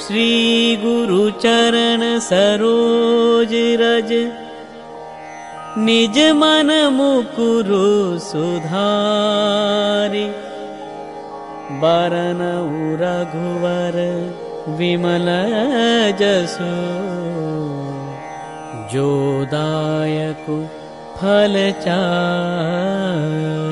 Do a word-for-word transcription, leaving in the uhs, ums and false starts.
श्री गुरु चरण सरोज रज निज मन मुकुरु सुधारि बरनउ रघुवर विमल जसु जो दायक फल चारि।